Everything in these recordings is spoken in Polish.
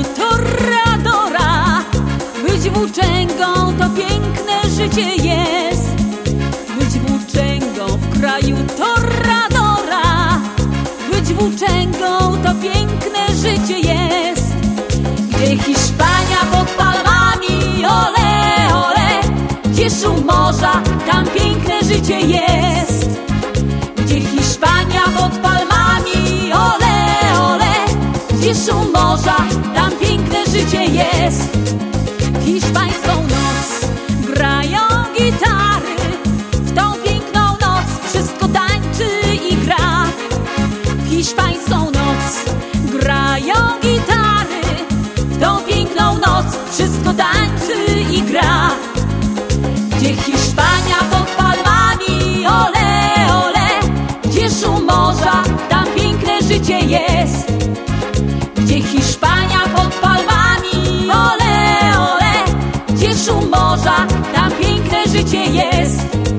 toradora. Być włóczęgą to piękne życie jest. Być włóczęgą w kraju toradora. Być włóczęgą to piękne życie jest. Gdzie Hiszpania pod palmami, ole, ole. Gdzie szum morza, tam piękne życie jest. Gdzie Hiszpania pod palmami, ole, ole. Gdzie szum morza, tam piękne życie jest. W hiszpańską noc grają gitary. W tą piękną noc wszystko tańczy i gra. W hiszpańską noc grają gitary. W tą piękną noc wszystko tańczy i gra. Gdzie Hiszpania pod palmami, ole, ole. Gdzie szum morza, tam piękne życie jest. Gdzie Hiszpania pod palmami, ole, ole. Gdzie szum morza, tam piękne życie jest.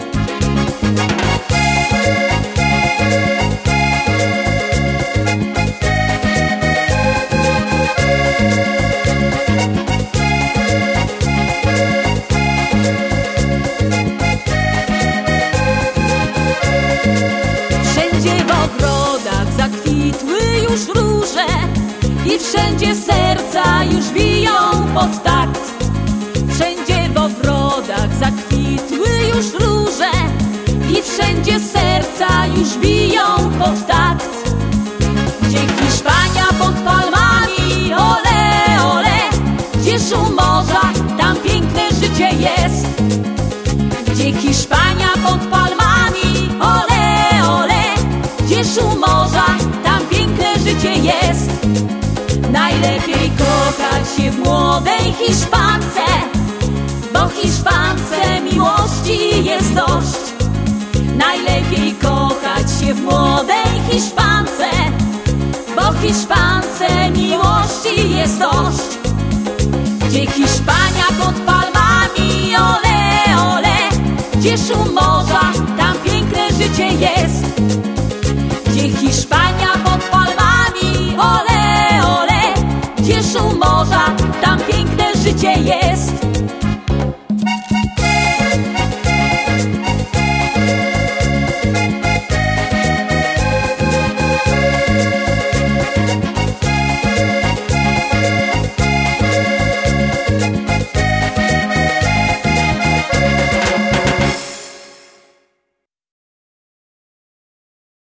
Wszędzie w ogrodach zakwitły już róże i wszędzie serca już biją pod takt. Wszędzie w ogrodach zakwitły już róże i wszędzie serca już biją pod takt. Gdzie Hiszpania pod palmami, ole, ole. Gdzie szum morza, tam piękne życie jest. Gdzie Hiszpania pod palmami, ole, ole. Gdzie szum morza, tam piękne życie jest. Najlepiej kochać się w młodej Hiszpance, bo Hiszpance miłości jest dość. Najlepiej kochać się w młodej Hiszpance, bo Hiszpance miłości jest dość. Gdzie Hiszpania pod palmami, ole, ole. Gdzie szum morza,